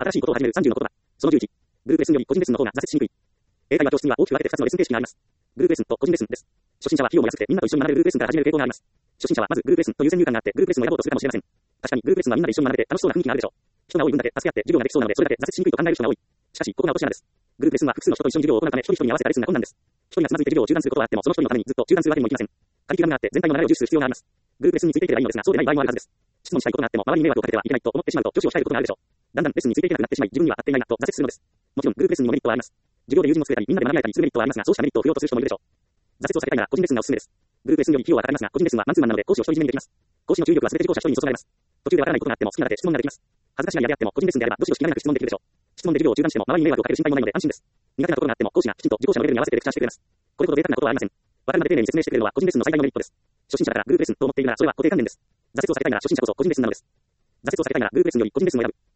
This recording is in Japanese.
新しいことを始める30の言葉。その11。グループレッスンより個人レッスンの方が挫折しにくい。英会話教室には大きく分けて2つのレッスン形式があります。グループレッスンと個人レッスンです。初心者は費用も安くてみんなと一緒に学べるグループレッスンから始める傾向があります。初心者はまずグループレッスンという先入観があってグループレッスンを選ぼうとするかもしれません。確かにグループレッスンはみんなで一緒に学べて楽しそうな雰囲気があるでしょう。人が多い分だけ助け合って授業ができそうなのでそれだけ挫折しにくいと考える人が多い。しかし、ここが落とし穴です。グループレッスンは複数の人と一緒に授業を行うため一人一人に合わせたレッスンが困難です。一人がつまずいて授業を中断することはあってもその一人のためにずっと中断するわけにもいきません。カリキュラムがあって全体の流れを重視する必要があります。グループレッスンについていければいいのですが、そうでない場合もあるはずです。質問したいことがあっても周りに迷惑をかけてはいけないと思ってしまうと女子を控えることがあるでしょう。だんだんレッスンについていけなくなってしまい自分には合っていないなと挫折するのです。もちろんグループレッスンにもメリットはあります。授業で友人を作れたりみんなで学び合えたりするメリットはありますが、そうしたメリットを不要とする人もいるでしょう。挫折を避けたいなら個人レッスンがおすすめです。グループレッスンより費用はかかりますが、個人レッスンはマンツーマンなので講師を独り占めにできます。講師の注意力は全て受講者一人に注がれます。途中でわからないことがあっても好きなだけ質問ができます。恥ずかしがり屋であっても個人レッスンであればどしどし気兼ねなく質問できるでしょう。質問で授業を中断しても周りに迷惑をかける心配もないので安心です。苦手なことがあっても講師がきちんと受講者のレベルに合わせてレクチャーしてくれます。これほど贅沢なことはありません。わかるまで丁寧に説明してくれるのは個人レッスンの最大のメリットです。初心者だからグループレッスンと思っているならそれは固定観念です。挫折を避けたいなら初心者こそ個人レッスンなのです。挫折を避けたいならグループレッスンより個人レッスンを選ぶ。